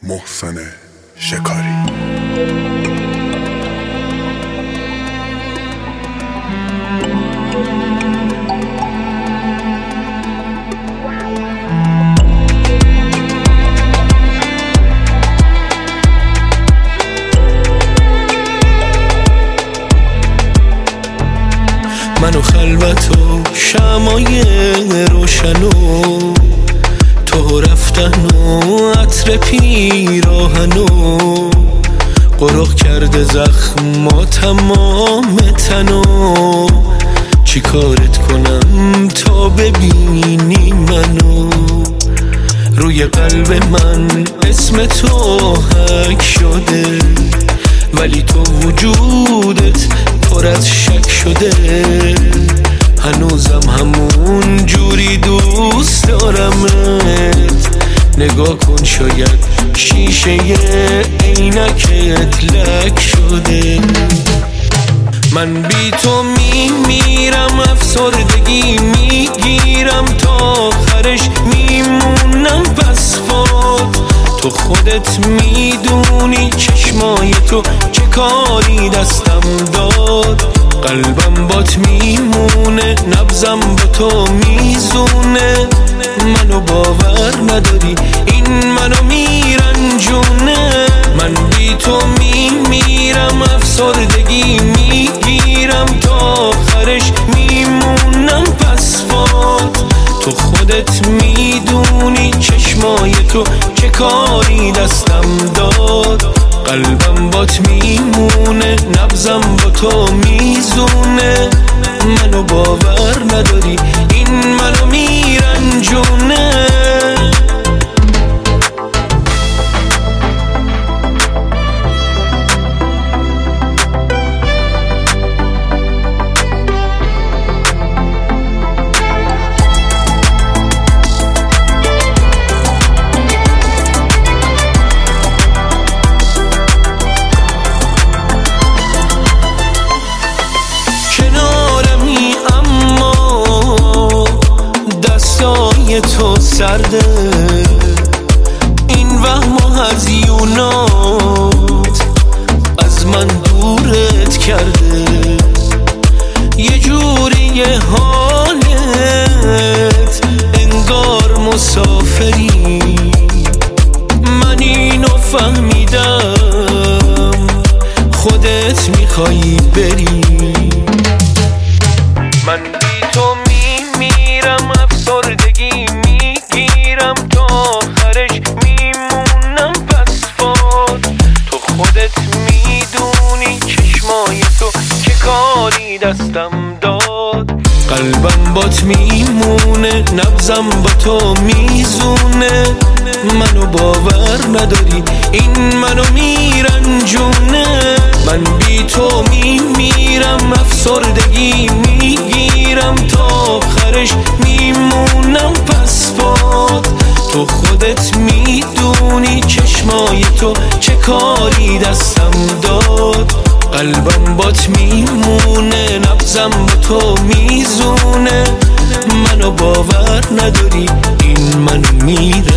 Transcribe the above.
محسن شکاری. من و خلوت و شمای روشن و تو رفتن و عطر پیراهن و قرق کرده زخم و تمام تن و چی کارت کنم تا ببینی منو؟ روی قلب من اسم تو حک شده ولی تو وجودت پر از شک شده. هنوزم همون جوری دوست دارمت. نگاه کن شاید شیشه عینکت لک شده. من بی تو میمیرم، افسردگی میگیرم، تا آخرش میمونم پس فات. تو خودت میدونی چشمای تو چه کاری دستم داد. قلبم بات میمونه، نبضم با تو میزونه. منو باور نداری، این منو میرنجونه. من بی تو میمیرم، افسردگی میگیرم، تا آخرش میمونم پس فات. تو خودت میدونی چشمای تو چه کاری دستم داد. قلبم بات میمونه، نبضم با تو میزونه. منو باور نداری، این منو میرنجونه. تو سرده این وهم و هزیونات از من دورت کرده. یه جوری حالت انگار مسافری. من اینو فهمیدم خودت میخوایی بری. من بی تو میمیرم، افسردگی میگیرم، تا آخرش میمونم پس فات. تو خودت میدونی چشمای تو چه کاری دستم داد. قلبم بات میمونه، نبضم با تو میزونه. منو باور نداری، این منو میرنجونه. من بی تو میمیرم، افسردگی میگیرم، تا آخرش میمونم پس فات. تو خودت میدونی چشمای تو چه کاری دستم داد. قلبم بات میمونه، نبضم با تو میزونه. منو باور نداری، این منو میره.